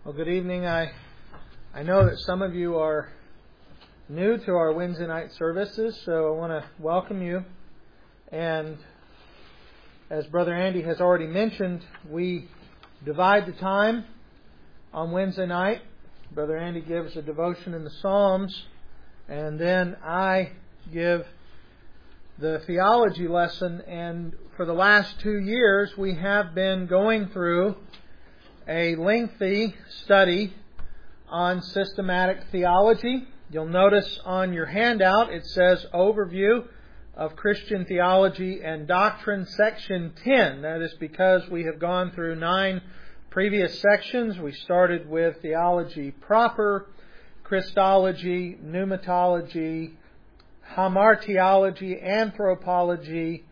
Well, good evening. I know that some of you are new to our Wednesday night services, so I want to welcome you. And as Brother Andy has already mentioned, we divide the time on Wednesday night. Brother Andy gives a devotion in the Psalms, and then I give the theology lesson. And for the last 2 years, we have been going through a lengthy study on systematic theology. You'll notice on your handout it says Overview of Christian Theology and Doctrine, Section 10. That is because we have gone through 9 previous sections. We started with theology proper, Christology, pneumatology, hamartiology, anthropology,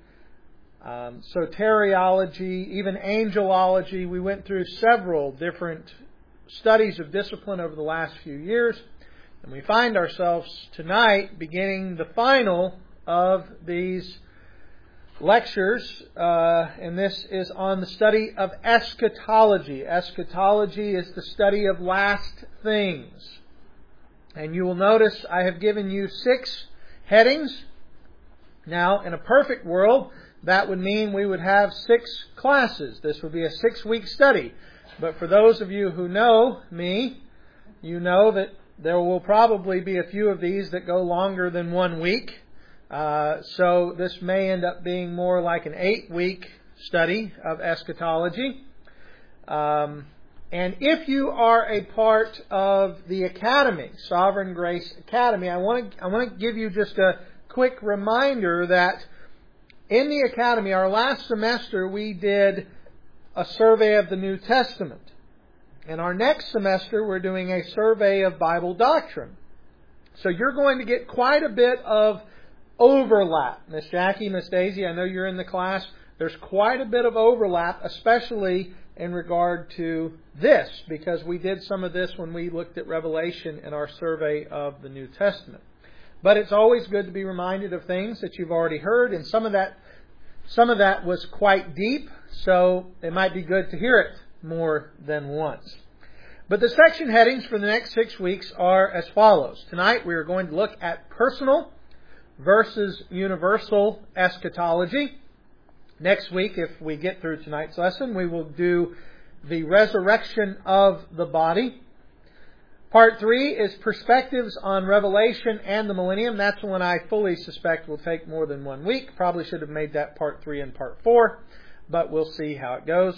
soteriology, even angelology. We went through several different studies of discipline over the last few years. And we find ourselves tonight beginning the final of these lectures. And this is on the study of eschatology. Eschatology is the study of last things. And you will notice I have given you 6 headings. Now, in a perfect world, that would mean we would have 6 classes. This would be a 6-week study. But for those of you who know me, you know that there will probably be a few of these that go longer than 1 week. So this may end up being more like an 8-week study of eschatology. And if you are a part of the Academy, Sovereign Grace Academy, I want to give you just a quick reminder that in the Academy, our last semester, we did a survey of the New Testament. And our next semester, we're doing a survey of Bible doctrine. So you're going to get quite a bit of overlap. Miss Jackie, Miss Daisy, I know you're in the class. There's quite a bit of overlap, especially in regard to this, because we did some of this when we looked at Revelation in our survey of the New Testament. But it's always good to be reminded of things that you've already heard, and some of that was quite deep, so it might be good to hear it more than once. But the section headings for the next 6 weeks are as follows. Tonight we are going to look at personal versus universal eschatology. Next week, if we get through tonight's lesson, we will do the resurrection of the body. Part 3 is perspectives on Revelation and the millennium. That's one I fully suspect will take more than 1 week. Probably should have made that Part 3 and Part 4, but we'll see how it goes.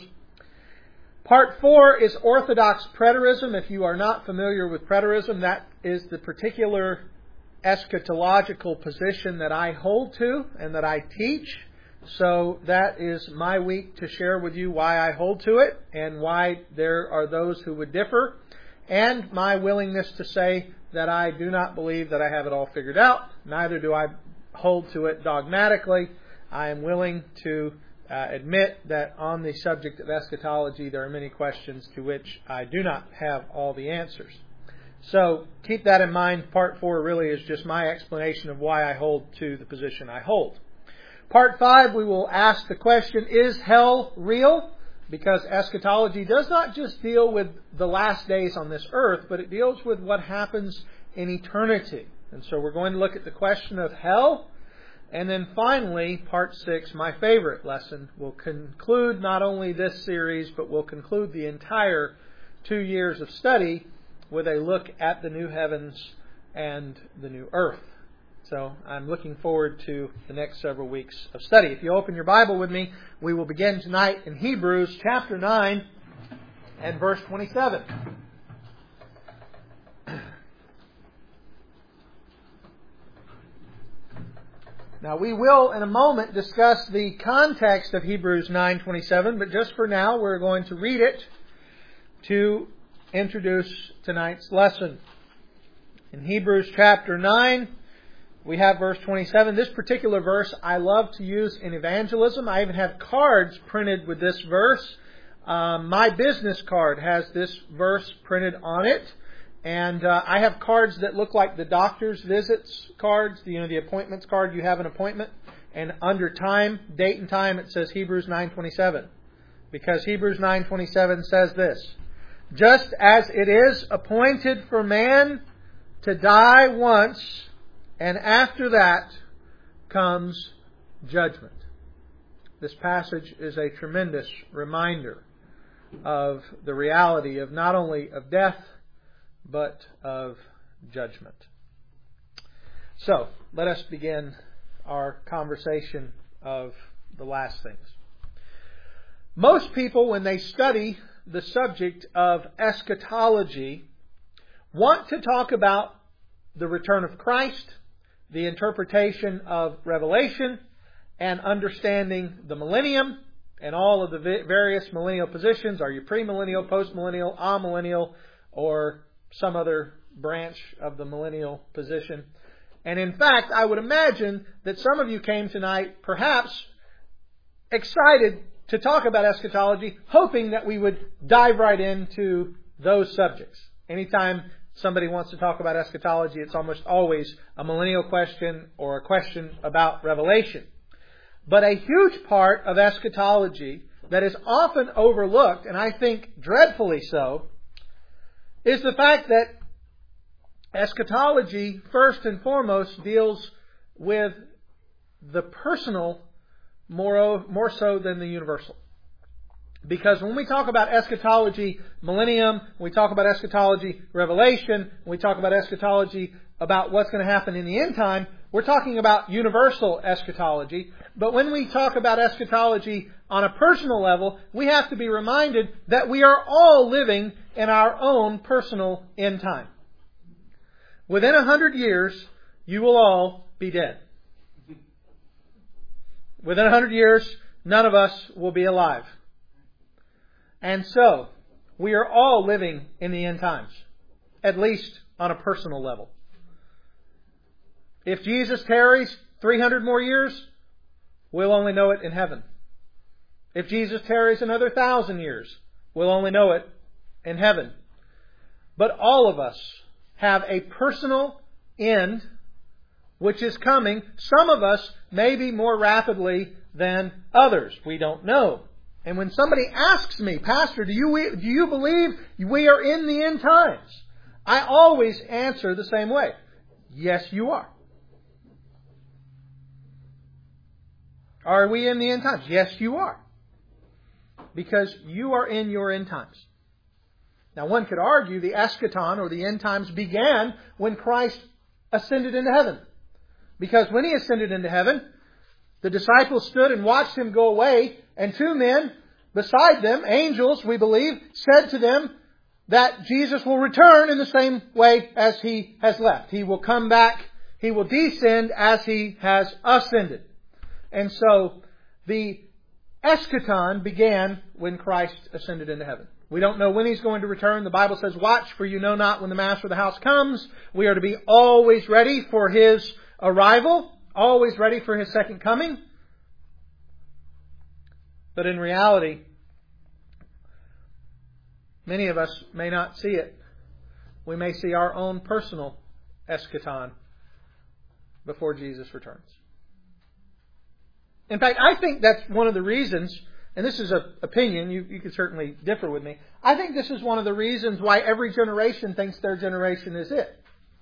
Part 4 is Orthodox preterism. If you are not familiar with preterism, that is the particular eschatological position that I hold to and that I teach. So that is my week to share with you why I hold to it and why there are those who would differ, and my willingness to say that I do not believe that I have it all figured out. Neither do I hold to it dogmatically. I am willing to admit that on the subject of eschatology, there are many questions to which I do not have all the answers. So keep that in mind. Part 4 really is just my explanation of why I hold to the position I hold. Part 5, we will ask the question, is hell real? Because eschatology does not just deal with the last days on this earth, but it deals with what happens in eternity. And so we're going to look at the question of hell. And then finally, Part 6, my favorite lesson, will conclude not only this series, but will conclude the entire 2 years of study with a look at the new heavens and the new earth. So I'm looking forward to the next several weeks of study. If you open your Bible with me, we will begin tonight in Hebrews chapter 9 and verse 27. Now we will in a moment discuss the context of Hebrews 9:27, but just for now we're going to read it to introduce tonight's lesson. In Hebrews chapter 9, we have verse 27. This particular verse I love to use in evangelism. I even have cards printed with this verse. My business card has this verse printed on it. And I have cards that look like the doctor's visits cards, the appointments card. You have an appointment, and under time, date and time, it says Hebrews 9:27. Because Hebrews 9:27 says this: Just as it is appointed for man to die once, and after that comes judgment. This passage is a tremendous reminder of the reality of not only of death, but of judgment. So, let us begin our conversation of the last things. Most people, when they study the subject of eschatology, want to talk about the return of Christ, the interpretation of Revelation, and understanding the millennium and all of the various millennial positions. Are you premillennial, postmillennial, amillennial, or some other branch of the millennial position? And in fact, I would imagine that some of you came tonight perhaps excited to talk about eschatology, hoping that we would dive right into those subjects. Anytime somebody wants to talk about eschatology, it's almost always a millennial question or a question about Revelation. But a huge part of eschatology that is often overlooked, and I think dreadfully so, is the fact that eschatology, first and foremost, deals with the personal more so than the universal. Because when we talk about eschatology, millennium, when we talk about eschatology, Revelation, when we talk about eschatology, about what's going to happen in the end time, we're talking about universal eschatology. But when we talk about eschatology on a personal level, we have to be reminded that we are all living in our own personal end time. Within 100 years, you will all be dead. Within 100 years, none of us will be alive. And so, we are all living in the end times, at least on a personal level. If Jesus tarries 300 more years, we'll only know it in heaven. If Jesus tarries another 1,000 years, we'll only know it in heaven. But all of us have a personal end which is coming. Some of us maybe more rapidly than others. We don't know. And when somebody asks me, Pastor, do you believe we are in the end times? I always answer the same way. Yes, you are. Are we in the end times? Yes, you are. Because you are in your end times. Now, one could argue the eschaton, or the end times, began when Christ ascended into heaven. Because when He ascended into heaven, the disciples stood and watched Him go away, and two men beside them, angels, we believe, said to them that Jesus will return in the same way as He has left. He will come back, He will descend as He has ascended. And so, the eschaton began when Christ ascended into heaven. We don't know when He's going to return. The Bible says, watch, for you know not when the master of the house comes. We are to be always ready for His arrival, always ready for His second coming. But in reality, many of us may not see it. We may see our own personal eschaton before Jesus returns. In fact, I think that's one of the reasons, and this is an opinion, you can certainly differ with me. I think this is one of the reasons why every generation thinks their generation is it.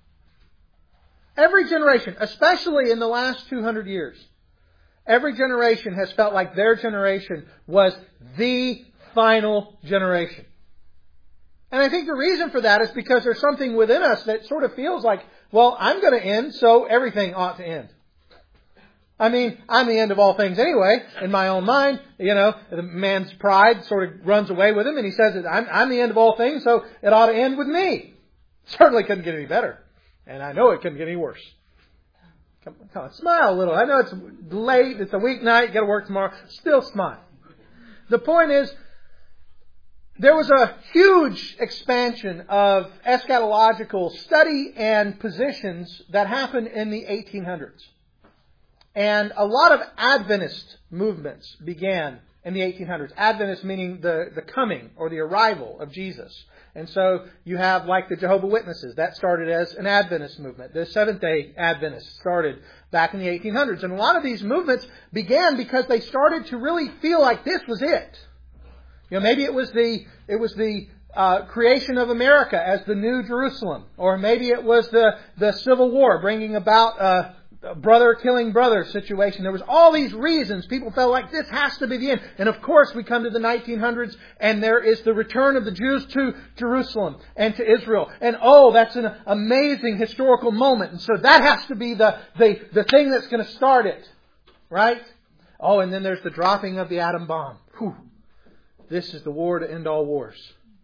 Every generation, especially in the last 200 years, every generation has felt like their generation was the final generation. And I think the reason for that is because there's something within us that sort of feels like, well, I'm going to end, so everything ought to end. I mean, I'm the end of all things anyway, in my own mind. You know, the man's pride sort of runs away with him, and he says that I'm the end of all things, so it ought to end with me. Certainly couldn't get any better. And I know it couldn't get any worse. Come on, smile a little. I know it's late, it's a weeknight, you got to work tomorrow. Still smile. The point is, there was a huge expansion of eschatological study and positions that happened in the 1800s. And a lot of Adventist movements began in the 1800s. Adventist meaning the coming or the arrival of Jesus. And so you have like the Jehovah's Witnesses. That started as an Adventist movement. The Seventh-day Adventists started back in the 1800s. And a lot of these movements began because they started to really feel like this was it. You know, maybe it was the creation of America as the New Jerusalem. Or maybe it was the Civil War bringing about a brother killing brother situation. There was all these reasons people felt like this has to be the end. And of course we come to the 1900s and there is the return of the Jews to Jerusalem and to Israel. And that's an amazing historical moment. And so that has to be the thing that's going to start it. Right? And then there's the dropping of the atom bomb. Whew. This is the war to end all wars.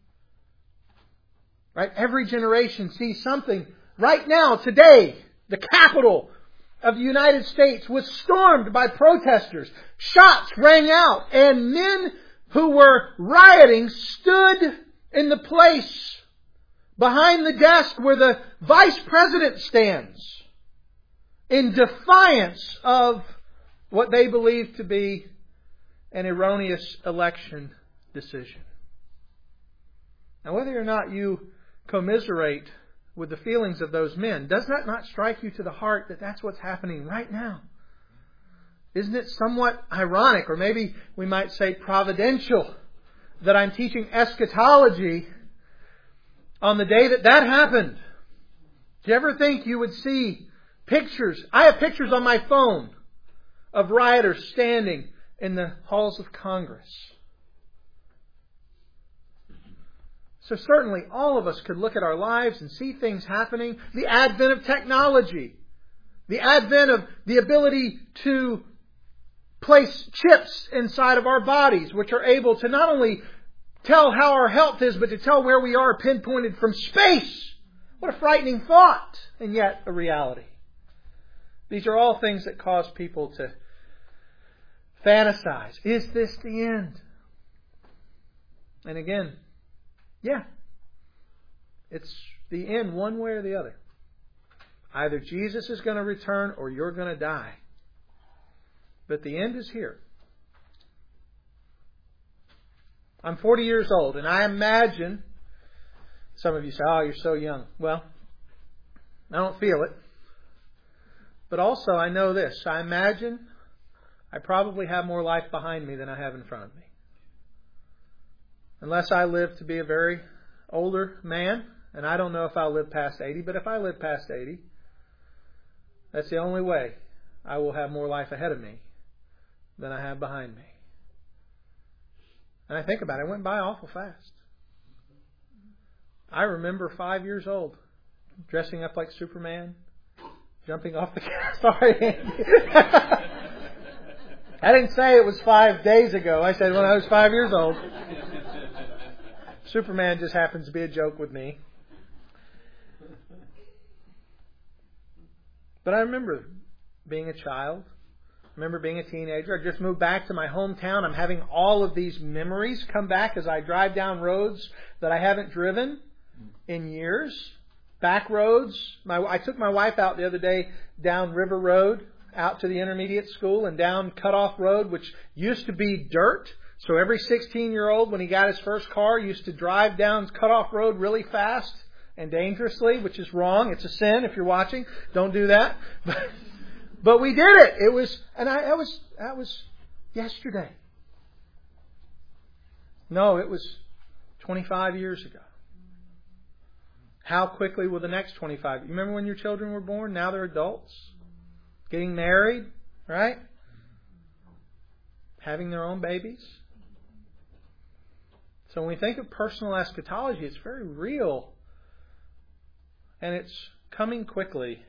Right? Every generation sees something. Right now, today, the capital of the United States was stormed by protesters. Shots rang out, and men who were rioting stood in the place behind the desk where the vice president stands in defiance of what they believed to be an erroneous election decision. Now, whether or not you commiserate with the feelings of those men, does that not strike you to the heart that that's what's happening right now? Isn't it somewhat ironic, or maybe we might say providential, that I'm teaching eschatology on the day that happened? Do you ever think you would see pictures? I have pictures on my phone of rioters standing in the halls of Congress. So certainly all of us could look at our lives and see things happening. The advent of technology. The advent of the ability to place chips inside of our bodies, which are able to not only tell how our health is, but to tell where we are pinpointed from space. What a frightening thought, and yet a reality. These are all things that cause people to fantasize. Is this the end? And again, yeah, it's the end one way or the other. Either Jesus is going to return or you're going to die. But the end is here. I'm 40 years old, and I imagine, some of you say, you're so young. Well, I don't feel it. But also I know this. I imagine I probably have more life behind me than I have in front of me. Unless I live to be a very older man, and I don't know if I'll live past 80, but if I live past 80, that's the only way I will have more life ahead of me than I have behind me. And I think about it, it went by awful fast. I remember 5 years old, dressing up like Superman, jumping off the couch. Sorry, Andy. I didn't say it was 5 days ago. I said when I was 5 years old. Superman just happens to be a joke with me. But I remember being a child. I remember being a teenager. I just moved back to my hometown. I'm having all of these memories come back as I drive down roads that I haven't driven in years. Back roads. I took my wife out the other day down River Road, out to the intermediate school, and down Cutoff Road, which used to be dirt. So every 16-year-old, when he got his first car, used to drive down Cutoff Road really fast and dangerously, which is wrong. It's a sin if you're watching. Don't do that. But we did it. That was yesterday. No, it was 25 years ago. How quickly will the next 25? You remember when your children were born? Now they're adults. Getting married, right? Having their own babies. So when we think of personal eschatology, it's very real. And it's coming quickly.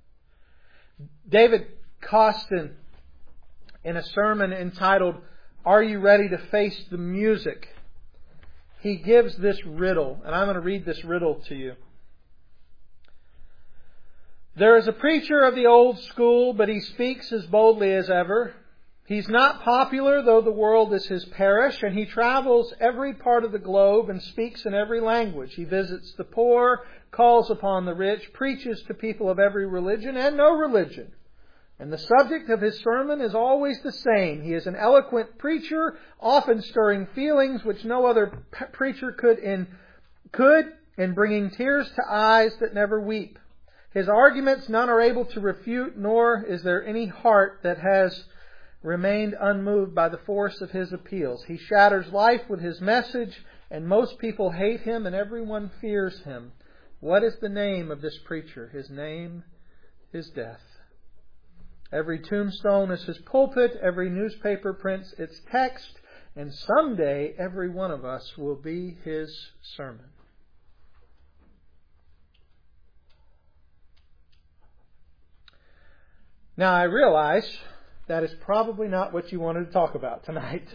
David Costin, in a sermon entitled, "Are You Ready to Face the Music?" he gives this riddle. And I'm going to read this riddle to you. There is a preacher of the old school, but he speaks as boldly as ever. He's not popular, though the world is his parish, and he travels every part of the globe and speaks in every language. He visits the poor, calls upon the rich, preaches to people of every religion and no religion. And the subject of his sermon is always the same. He is an eloquent preacher, often stirring feelings which no other preacher could in bringing tears to eyes that never weep. His arguments none are able to refute, nor is there any heart that has remained unmoved by the force of his appeals. He shatters life with his message and most people hate him and everyone fears him. What is the name of this preacher? His name is death. Every tombstone is his pulpit. Every newspaper prints its text. And someday every one of us will be his sermon. Now I realize that is probably not what you wanted to talk about tonight.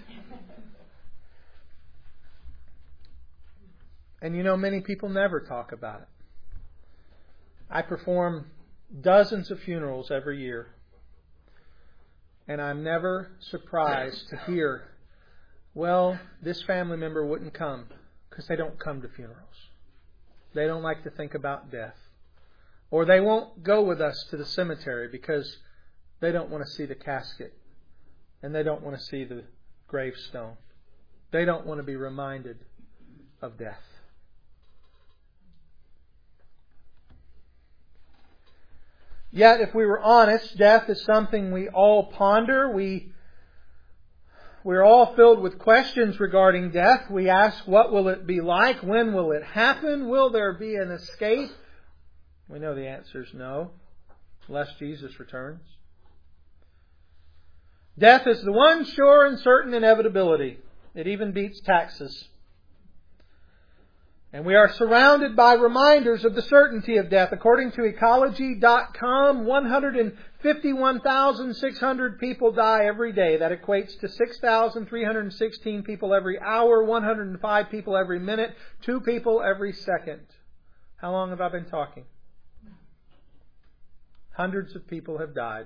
And you know, many people never talk about it. I perform dozens of funerals every year. And I'm never surprised to hear, well, this family member wouldn't come because they don't come to funerals. They don't like to think about death. Or they won't go with us to the cemetery because they don't want to see the casket. And they don't want to see the gravestone. They don't want to be reminded of death. Yet, if we were honest, death is something we all ponder. We're all filled with questions regarding death. We ask, what will it be like? When will it happen? Will there be an escape? We know the answer is no, unless Jesus returns. Death is the one sure and certain inevitability. It even beats taxes. And we are surrounded by reminders of the certainty of death. According to Ecology.com, 151,600 people die every day. That equates to 6,316 people every hour, 105 people every minute, 2 people every second. How long have I been talking? Hundreds of people have died.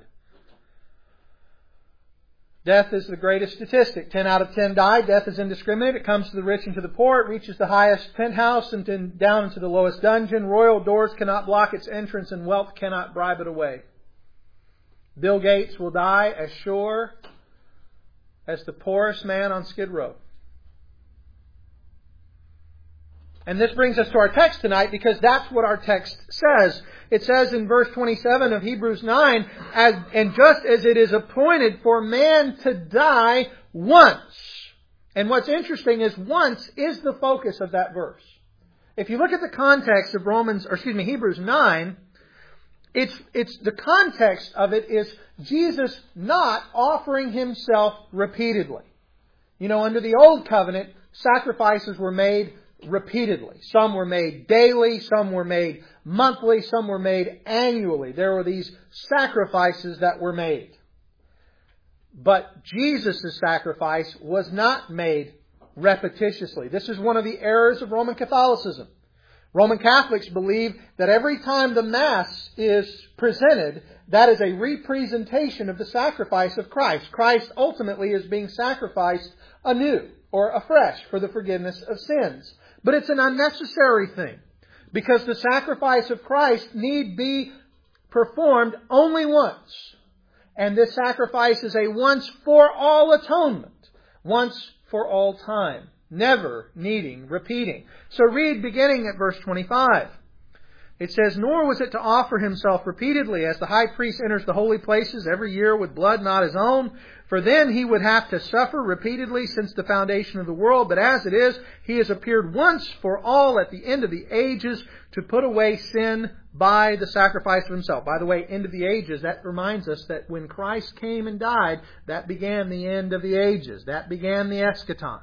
Death is the greatest statistic. 10 out of 10 die. Death is indiscriminate. It comes to the rich and to the poor. It reaches the highest penthouse and down into the lowest dungeon. Royal doors cannot block its entrance, and wealth cannot bribe it away. Bill Gates will die as sure as the poorest man on Skid Row. And this brings us to our text tonight, because that's what our text says. It says in verse 27 of Hebrews 9, and just as it is appointed for man to die once. And what's interesting is once is the focus of that verse. If you look at the context of Hebrews 9, it's the context of it is Jesus not offering himself repeatedly. You know, under the old covenant, sacrifices were made repeatedly. Some were made daily, some were made monthly, some were made annually. There were these sacrifices that were made. But Jesus' sacrifice was not made repetitiously. This is one of the errors of Roman Catholicism. Roman Catholics believe that every time the Mass is presented, that is a representation of the sacrifice of Christ. Christ ultimately is being sacrificed anew or afresh for the forgiveness of sins. But it's an unnecessary thing, because the sacrifice of Christ need be performed only once. And this sacrifice is a once for all atonement, once for all time, never needing repeating. So read beginning at verse 25. It says, "Nor was it to offer himself repeatedly, as the high priest enters the holy places every year with blood not his own. For then he would have to suffer repeatedly since the foundation of the world. But as it is, he has appeared once for all at the end of the ages to put away sin by the sacrifice of himself." By the way, end of the ages, that reminds us that when Christ came and died, that began the end of the ages. That began the eschaton.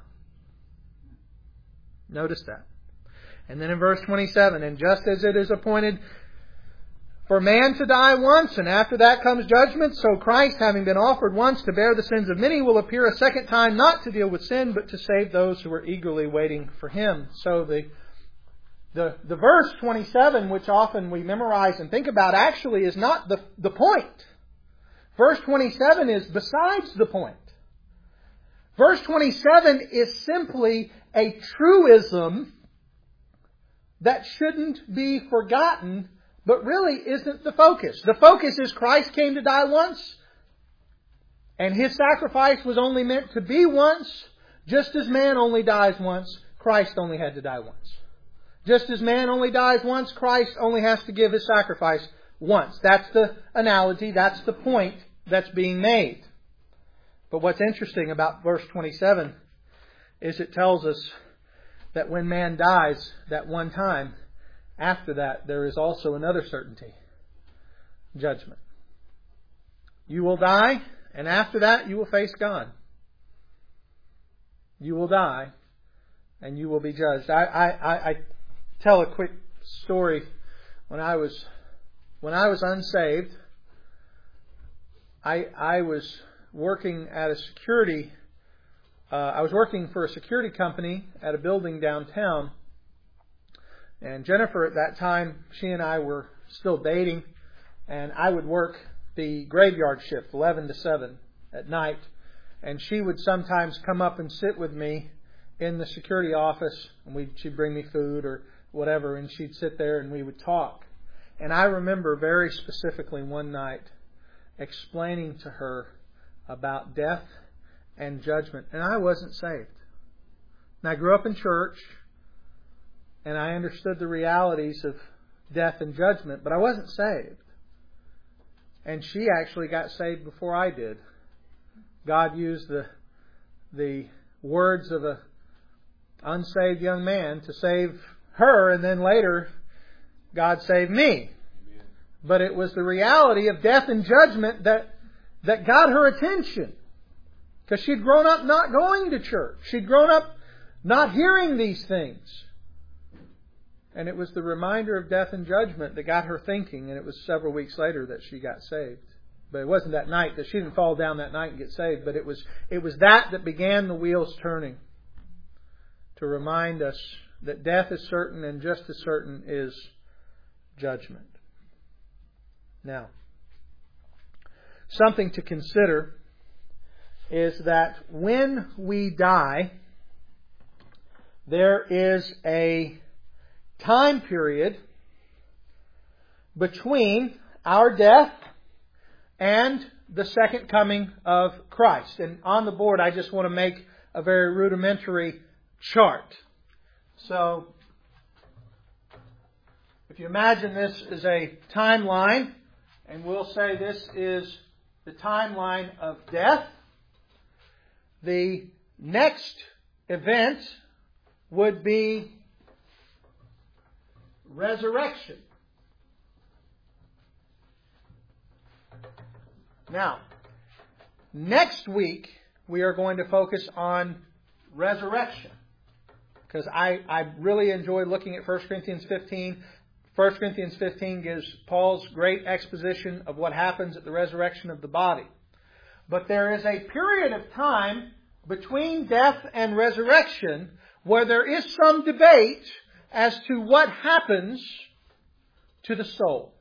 Notice that. And then in verse 27, "And just as it is appointed for man to die once, and after that comes judgment, so Christ, having been offered once to bear the sins of many, will appear a second time, not to deal with sin, but to save those who are eagerly waiting for him." So the verse 27, which often we memorize and think about, actually is not the point. Verse 27 is besides the point. Verse 27 is simply a truism that shouldn't be forgotten, but really isn't the focus. The focus is Christ came to die once, and His sacrifice was only meant to be once. Just as man only dies once, Christ only had to die once. Just as man only dies once, Christ only has to give His sacrifice once. That's the analogy, that's the point that's being made. But what's interesting about verse 27 is it tells us that when man dies that one time, after that there is also another certainty. Judgment. You will die, and after that you will face God. You will die, and you will be judged. I tell a quick story. When I was unsaved, I was working at a security. I was working for a security company at a building downtown, and Jennifer at that time, she and I were still dating, and I would work the graveyard shift, 11 to 7 at night, and she would sometimes come up and sit with me in the security office, and she'd bring me food or whatever, and she'd sit there and we would talk. And I remember very specifically one night explaining to her about death and judgment. And I wasn't saved. And I grew up in church, and I understood the realities of death and judgment, but I wasn't saved. And she actually got saved before I did. God used the words of an unsaved young man to save her, and then later God saved me. But it was the reality of death and judgment that got her attention. Because she'd grown up not going to church. She'd grown up not hearing these things. And it was the reminder of death and judgment that got her thinking, and it was several weeks later that she got saved. But it wasn't that night, that she didn't fall down that night and get saved, but it was that began the wheels turning to remind us that death is certain, and just as certain is judgment. Now, something to consider is that when we die, there is a time period between our death and the second coming of Christ. And on the board, I just want to make a very rudimentary chart. So, if you imagine this is a timeline, and we'll say this is the timeline of death, the next event would be resurrection. Now, next week we are going to focus on resurrection, because I really enjoy looking at 1 Corinthians 15. 1 Corinthians 15 gives Paul's great exposition of what happens at the resurrection of the body. But there is a period of time between death and resurrection where there is some debate as to what happens to the soul.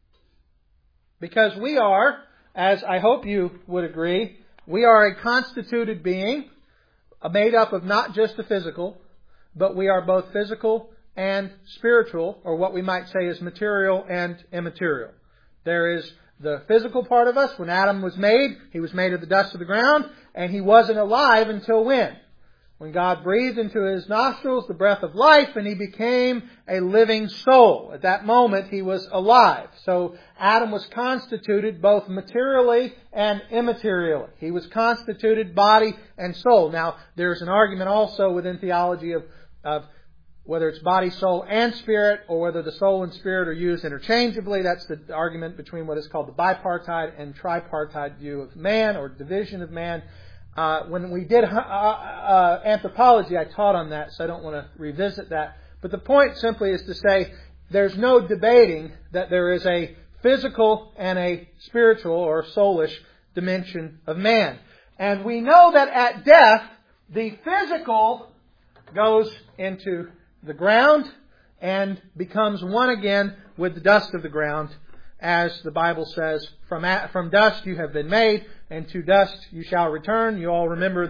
Because we are, as I hope you would agree, we are a constituted being, made up of not just the physical, but we are both physical and spiritual, or what we might say is material and immaterial. There is the physical part of us. When Adam was made, he was made of the dust of the ground, and he wasn't alive until when? When God breathed into his nostrils the breath of life, and he became a living soul. At that moment, he was alive. So Adam was constituted both materially and immaterially. He was constituted body and soul. Now, there's an argument also within theology of whether it's body, soul, and spirit, or whether the soul and spirit are used interchangeably. That's the argument between what is called the bipartite and tripartite view of man, or division of man. When we did anthropology, I taught on that, so I don't want to revisit that. But the point simply is to say there's no debating that there is a physical and a spiritual or soulish dimension of man. And we know that at death, the physical goes into the ground and becomes one again with the dust of the ground. As the Bible says, from dust you have been made, and to dust you shall return. You all remember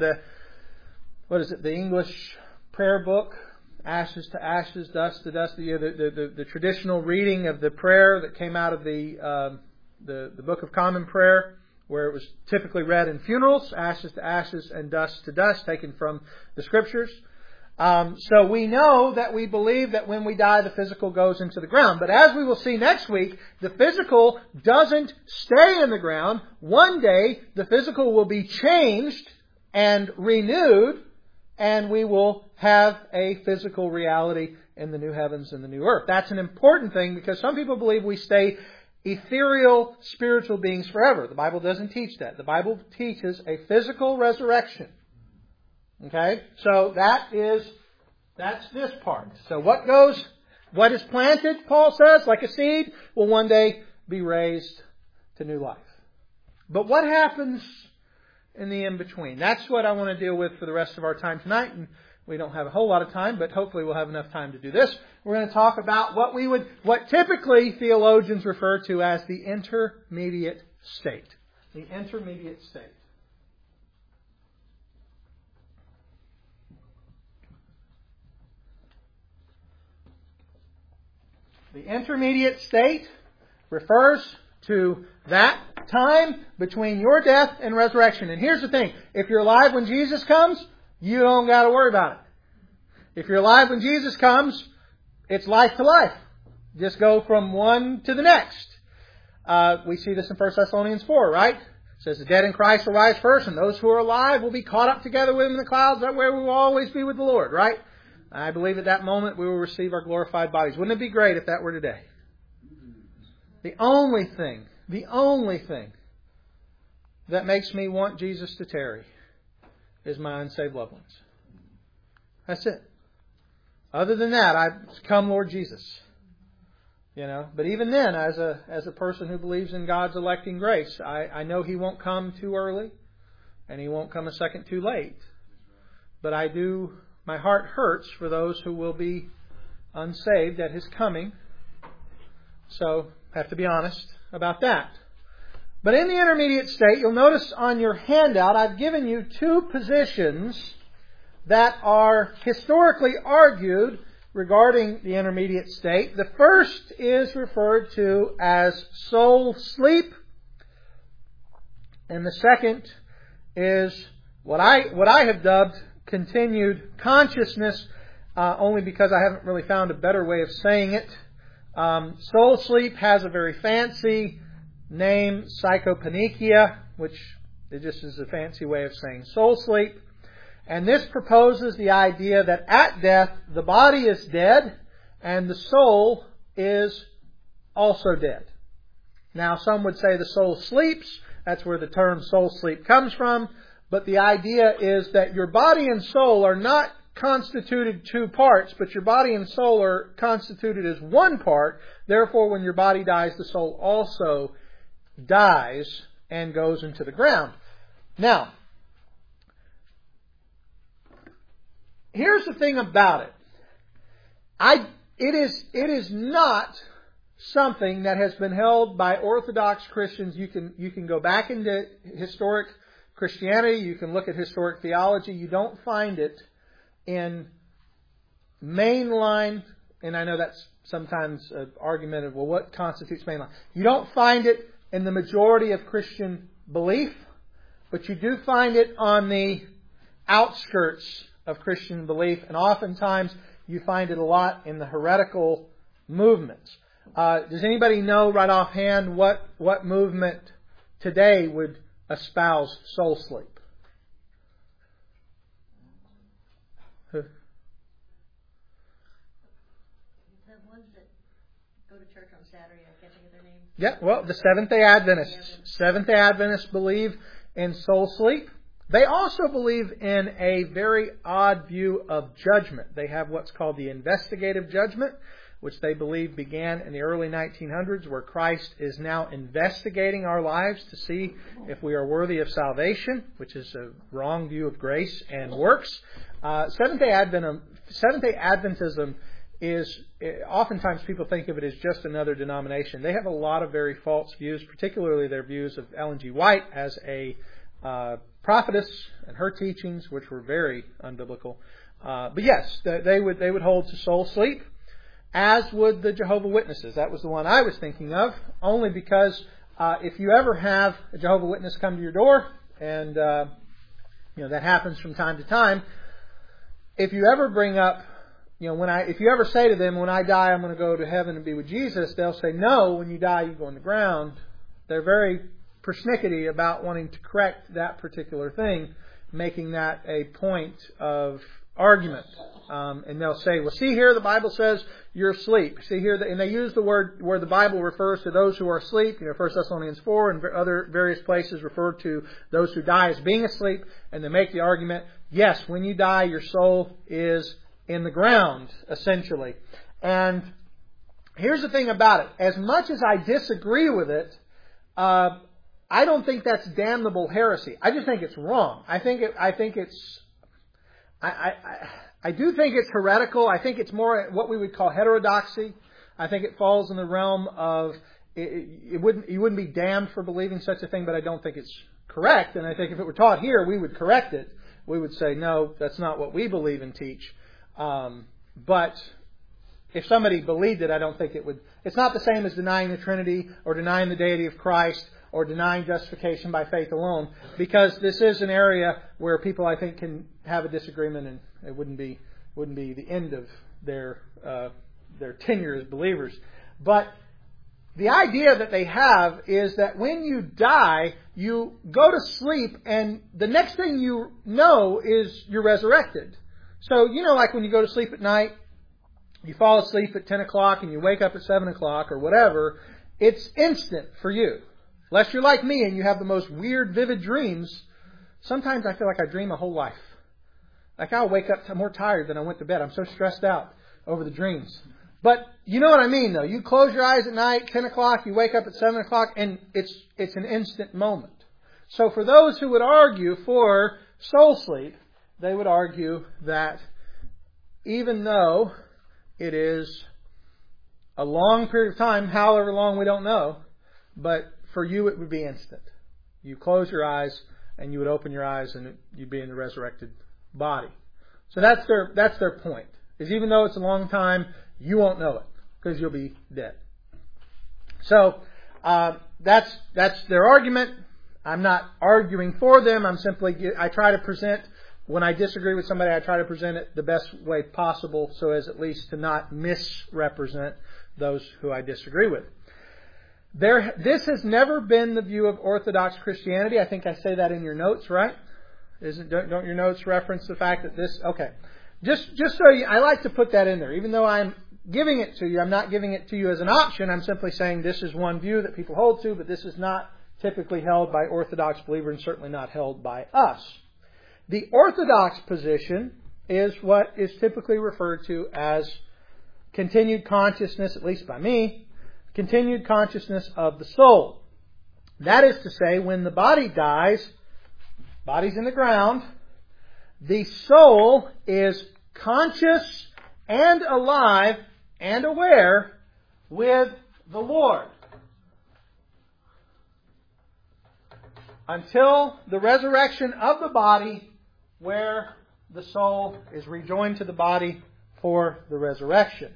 the English prayer book, ashes to ashes, dust to dust. The traditional reading of the prayer that came out of the Book of Common Prayer, where it was typically read in funerals, ashes to ashes and dust to dust, taken from the Scriptures. So we know that we believe that when we die, the physical goes into the ground. But as we will see next week, the physical doesn't stay in the ground. One day, the physical will be changed and renewed, and we will have a physical reality in the new heavens and the new earth. That's an important thing because some people believe we stay ethereal spiritual beings forever. The Bible doesn't teach that. The Bible teaches a physical resurrection. Okay? So that's this part. So what is planted, Paul says, like a seed, will one day be raised to new life. But what happens in the in-between? That's what I want to deal with for the rest of our time tonight. And we don't have a whole lot of time, but hopefully we'll have enough time to do this. We're going to talk about what typically theologians refer to as the intermediate state. The intermediate state. The intermediate state refers to that time between your death and resurrection. And here's the thing. If you're alive when Jesus comes, you don't got to worry about it. If you're alive when Jesus comes, it's life to life. Just go from one to the next. We see this in 1 Thessalonians 4, right? It says the dead in Christ will rise first, and those who are alive will be caught up together with Him in the clouds. That way we will always be with the Lord, right? I believe at that moment we will receive our glorified bodies. Wouldn't it be great if that were today? The only thing that makes me want Jesus to tarry is my unsaved loved ones. That's it. Other than that, I come, Lord Jesus. But even then, as a person who believes in God's electing grace, I know He won't come too early, and He won't come a second too late. But my heart hurts for those who will be unsaved at His coming. So, I have to be honest about that. But in the intermediate state, you'll notice on your handout, I've given you two positions that are historically argued regarding the intermediate state. The first is referred to as soul sleep, and the second is what I have dubbed continued consciousness, only because I haven't really found a better way of saying it. Soul sleep has a very fancy name, psychopaneikia, which it just is a fancy way of saying soul sleep. And this proposes the idea that at death, the body is dead and the soul is also dead. Now, some would say the soul sleeps. That's where the term soul sleep comes from. But the idea is that your body and soul are not constituted two parts, but your body and soul are constituted as one part. Therefore, when your body dies, the soul also dies and goes into the ground. Now, here's the thing about it. It is not something that has been held by Orthodox Christians. You can go back into historic Christianity. You can look at historic theology. You don't find it in mainline, and I know that's sometimes an argument of, well, what constitutes mainline? You don't find it in the majority of Christian belief, but you do find it on the outskirts of Christian belief, and oftentimes you find it a lot in the heretical movements. Does anybody know right offhand what movement today would espouse soul sleep? The ones that go to church on Saturday, I can't think of their names. Yeah, well, the Seventh-day Adventists. Seventh-day Adventists believe in soul sleep. They also believe in a very odd view of judgment. They have what's called the investigative judgment, which they believe began in the early 1900s, where Christ is now investigating our lives to see if we are worthy of salvation, which is a wrong view of grace and works. Seventh-day Adventism is, oftentimes people think of it as just another denomination. They have a lot of very false views, particularly their views of Ellen G. White as a prophetess and her teachings, which were very unbiblical. But yes, they would hold to soul sleep, as would the Jehovah's Witnesses. That was the one I was thinking of, only because if you ever have a Jehovah's Witness come to your door, and that happens from time to time, if you ever bring up, if you ever say to them, when I die, I'm going to go to heaven and be with Jesus, they'll say, no, when you die, you go on the ground. They're very persnickety about wanting to correct that particular thing, making that a point of argument. And they'll say, well, see here, the Bible says you're asleep. See here, and they use the word where the Bible refers to those who are asleep. 1 Thessalonians 4 and other various places refer to those who die as being asleep. And they make the argument, yes, when you die, your soul is in the ground, essentially. And here's the thing about it. As much as I disagree with it, I don't think that's damnable heresy. I just think it's wrong. I do think it's heretical. I think it's more what we would call heterodoxy. I think it falls in the realm of you wouldn't be damned for believing such a thing, but I don't think it's correct. And I think if it were taught here, we would correct it. We would say, no, that's not what we believe and teach. But if somebody believed it, I don't think it would. It's not the same as denying the Trinity or denying the deity of Christ or denying justification by faith alone, because this is an area where people, I think, can have a disagreement, and it wouldn't be the end of their tenure as believers. But the idea that they have is that when you die, you go to sleep, and the next thing you know is you're resurrected. So, like when you go to sleep at night, you fall asleep at 10 o'clock and you wake up at 7 o'clock or whatever, it's instant for you. Unless you're like me and you have the most weird, vivid dreams, sometimes I feel like I dream a whole life. Like I'll wake up more tired than I went to bed. I'm so stressed out over the dreams. But you know what I mean, though. You close your eyes at night, 10 o'clock, you wake up at 7 o'clock, and it's an instant moment. So for those who would argue for soul sleep, they would argue that even though it is a long period of time, however long we don't know, but for you it would be instant. You close your eyes and you would open your eyes and you'd be in the resurrected body. So that's their point. Is even though it's a long time, you won't know it because you'll be dead. So that's their argument. I'm not arguing for them. I try to present, when I disagree with somebody, I try to present it the best way possible so as at least to not misrepresent those who I disagree with. This has never been the view of Orthodox Christianity. I think I say that in your notes, right? Don't your notes reference the fact that this? Okay. Just so I like to put that in there. Even though I'm giving it to you, I'm not giving it to you as an option. I'm simply saying this is one view that people hold to, but this is not typically held by Orthodox believers and certainly not held by us. The Orthodox position is what is typically referred to as continued consciousness, at least by me, continued consciousness of the soul. That is to say, when the body dies, body's in the ground, the soul is conscious and alive and aware with the Lord. Until the resurrection of the body, where the soul is rejoined to the body for the resurrection.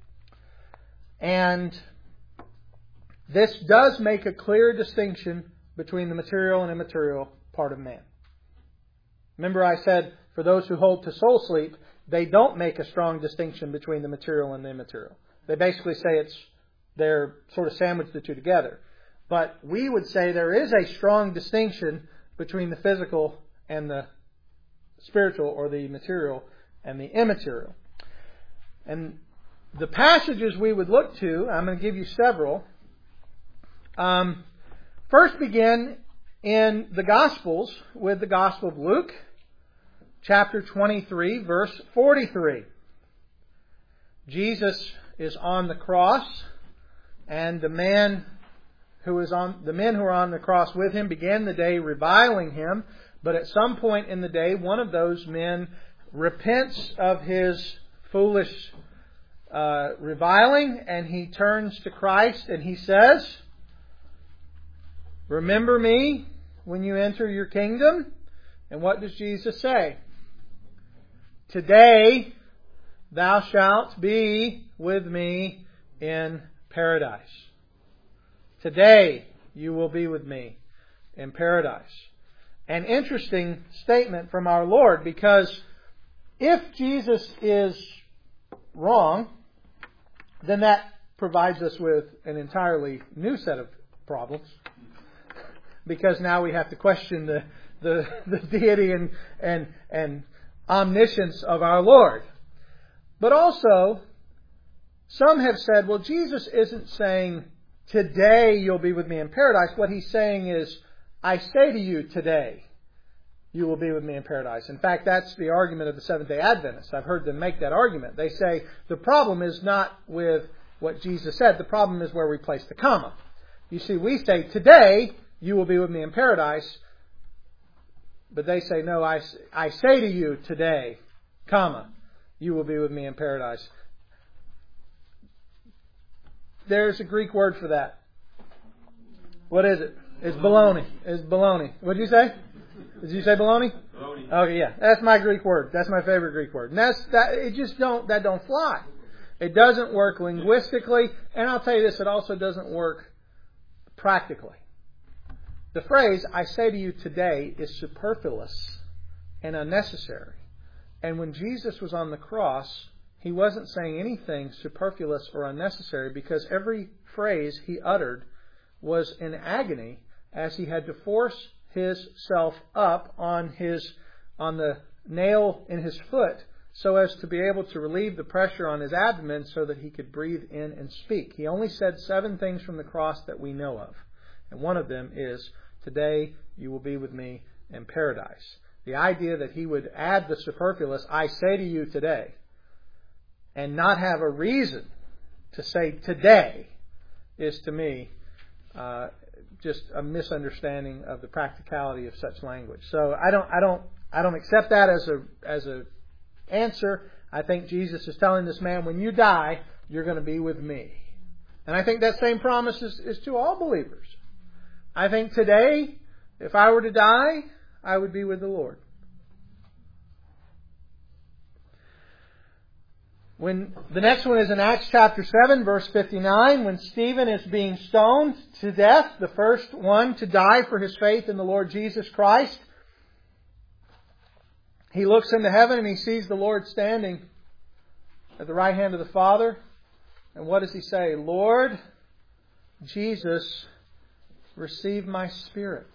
And this does make a clear distinction between the material and immaterial part of man. Remember I said, for those who hold to soul sleep, they don't make a strong distinction between the material and the immaterial. They basically say they're sort of sandwiched the two together. But we would say there is a strong distinction between the physical and the spiritual, or the material and the immaterial. And the passages we would look to, I'm going to give you several. First begin in the Gospels with the Gospel of Luke, chapter 23, verse 43. Jesus is on the cross, and the men who are on the cross with him began the day reviling him. But at some point in the day, one of those men repents of his foolish reviling, and he turns to Christ and he says, "Remember me when you enter your kingdom." And what does Jesus say? "Today thou shalt be with me in paradise." Today you will be with me in paradise. An interesting statement from our Lord, because if Jesus is wrong, then that provides us with an entirely new set of problems. Because now we have to question the deity and omniscience of our Lord. But also, some have said, well, Jesus isn't saying, today you'll be with me in paradise. What He's saying is, I say to you today, you will be with me in paradise. In fact, that's the argument of the Seventh-day Adventists. I've heard them make that argument. They say the problem is not with what Jesus said. The problem is where we place the comma. You see, we say, today you will be with me in paradise. But they say, no, I say to you today, comma, you will be with me in paradise. There's a Greek word for that. What is it? It's baloney. It's baloney. What did you say? Did you say baloney? Baloney. Okay, yeah. That's my Greek word. That's my favorite Greek word. And that don't fly. It doesn't work linguistically, and I'll tell you this, it also doesn't work practically. The phrase, I say to you today, is superfluous and unnecessary. And when Jesus was on the cross, He wasn't saying anything superfluous or unnecessary, because every phrase He uttered was in agony as He had to force Himself up on the nail in His foot so as to be able to relieve the pressure on His abdomen so that He could breathe in and speak. He only said 7 things from the cross that we know of. And one of them is, today you will be with me in paradise. The idea that He would add the superfluous, I say to you today, and not have a reason to say today, is to me just a misunderstanding of the practicality of such language. So I don't accept that as a answer. I think Jesus is telling this man, when you die, you're going to be with me. And I think that same promise is to all believers. I think today, if I were to die, I would be with the Lord. The next one is in Acts chapter 7, verse 59, when Stephen is being stoned to death, the first one to die for his faith in the Lord Jesus Christ. He looks into heaven and he sees the Lord standing at the right hand of the Father. And what does he say? Lord Jesus, receive my spirit.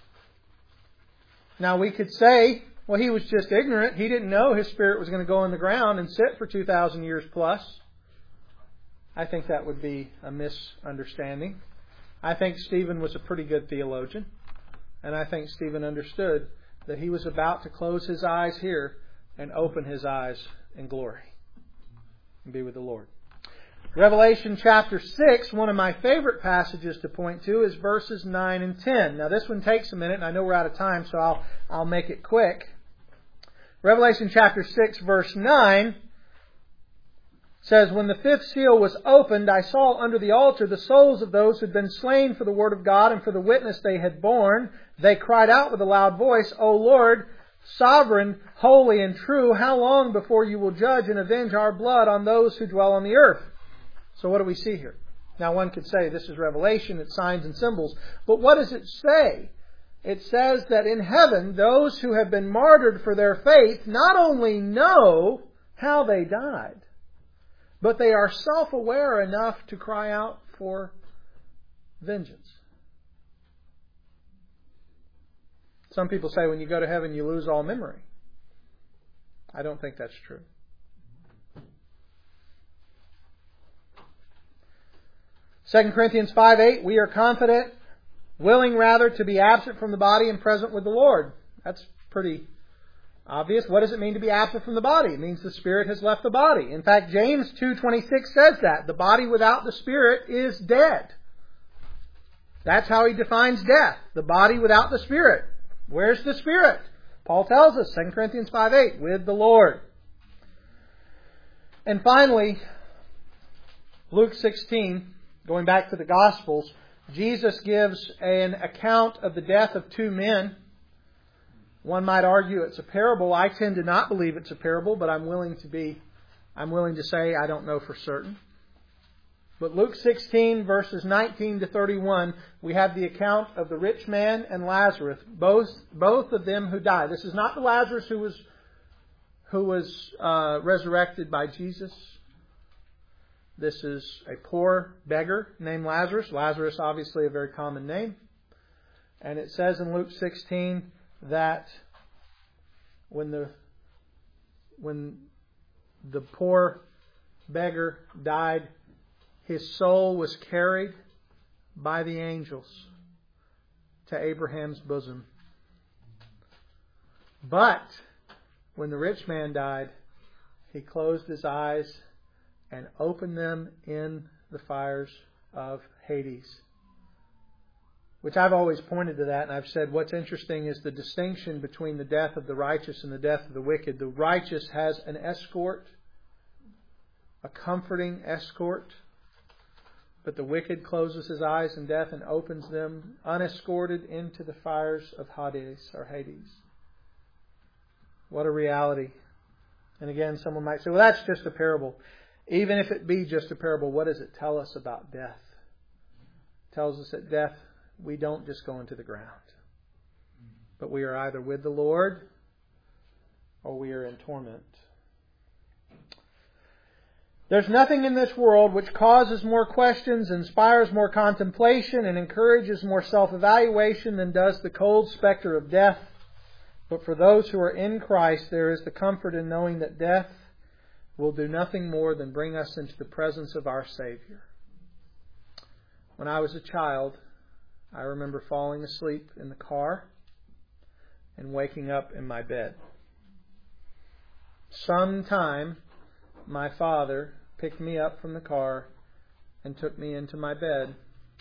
Now we could say, well, he was just ignorant. He didn't know his spirit was going to go in the ground and sit for 2,000 years plus. I think that would be a misunderstanding. I think Stephen was a pretty good theologian. And I think Stephen understood that he was about to close his eyes here and open his eyes in glory and be with the Lord. Revelation chapter 6, one of my favorite passages to point to is verses 9 and 10. Now this one takes a minute, and I know we're out of time, so I'll make it quick. Revelation chapter 6, verse 9 says, when the 5th seal was opened, I saw under the altar the souls of those who had been slain for the word of God and for the witness they had borne. They cried out with a loud voice, O Lord, sovereign, holy, and true, how long before you will judge and avenge our blood on those who dwell on the earth? So what do we see here? Now one could say this is Revelation, it's signs and symbols. But what does it say? It says that in heaven, those who have been martyred for their faith not only know how they died, but they are self-aware enough to cry out for vengeance. Some people say when you go to heaven you lose all memory. I don't think that's true. 2 Corinthians 5:8, we are confident, willing rather to be absent from the body and present with the Lord. That's pretty obvious. What does it mean to be absent from the body? It means the spirit has left the body. In fact, James 2:26 says that. The body without the spirit is dead. That's how he defines death. The body without the spirit. Where's the spirit? Paul tells us, 2 Corinthians 5:8, with the Lord. And finally, Luke 16, going back to the Gospels, Jesus gives an account of the death of 2 men. One might argue it's a parable. I tend to not believe it's a parable, but I'm willing to say I don't know for certain. But Luke 16, verses 19 to 31, we have the account of the rich man and Lazarus, both of them who died. This is not the Lazarus who was resurrected by Jesus. This is a poor beggar named Lazarus. Lazarus, obviously a very common name. And it says in Luke 16 that when the when the poor beggar died, his soul was carried by the angels to Abraham's bosom. But when the rich man died, he closed his eyes and opened them in the fires of Hades. Which I've always pointed to that, and I've said what's interesting is the distinction between the death of the righteous and the death of the wicked. The righteous has an escort, a comforting escort, but the wicked closes his eyes in death and opens them unescorted into the fires of Hades or Hades. What a reality. And again, someone might say, well, that's just a parable. Even if it be just a parable, what does it tell us about death? It tells us that death, we don't just go into the ground. But we are either with the Lord or we are in torment. There's nothing in this world which causes more questions, inspires more contemplation, and encourages more self-evaluation than does the cold specter of death. But for those who are in Christ, there is the comfort in knowing that death will do nothing more than bring us into the presence of our Savior. When I was a child, I remember falling asleep in the car and waking up in my bed. Sometime, my father picked me up from the car and took me into my bed.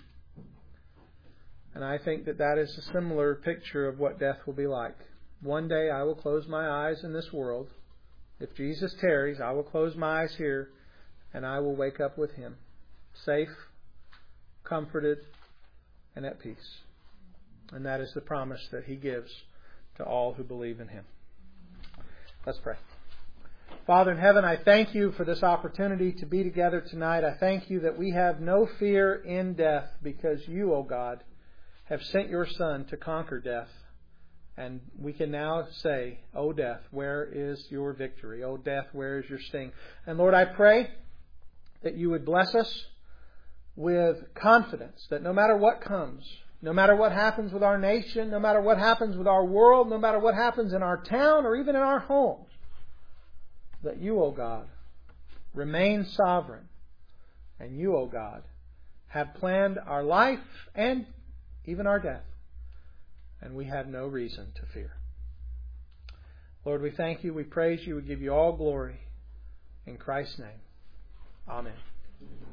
And I think that that is a similar picture of what death will be like. One day I will close my eyes in this world. If Jesus tarries, I will close my eyes here and I will wake up with Him, safe, comforted, and at peace. And that is the promise that He gives to all who believe in Him. Let's pray. Father in heaven, I thank You for this opportunity to be together tonight. I thank You that we have no fear in death because You, O God, have sent Your Son to conquer death. And we can now say, O death, where is your victory? O death, where is your sting? And Lord, I pray that You would bless us with confidence that no matter what comes, no matter what happens with our nation, no matter what happens with our world, no matter what happens in our town or even in our homes, that You, O God, remain sovereign. And You, O God, have planned our life and even our death. And we have no reason to fear. Lord, we thank You, we praise You, we give You all glory. In Christ's name, amen.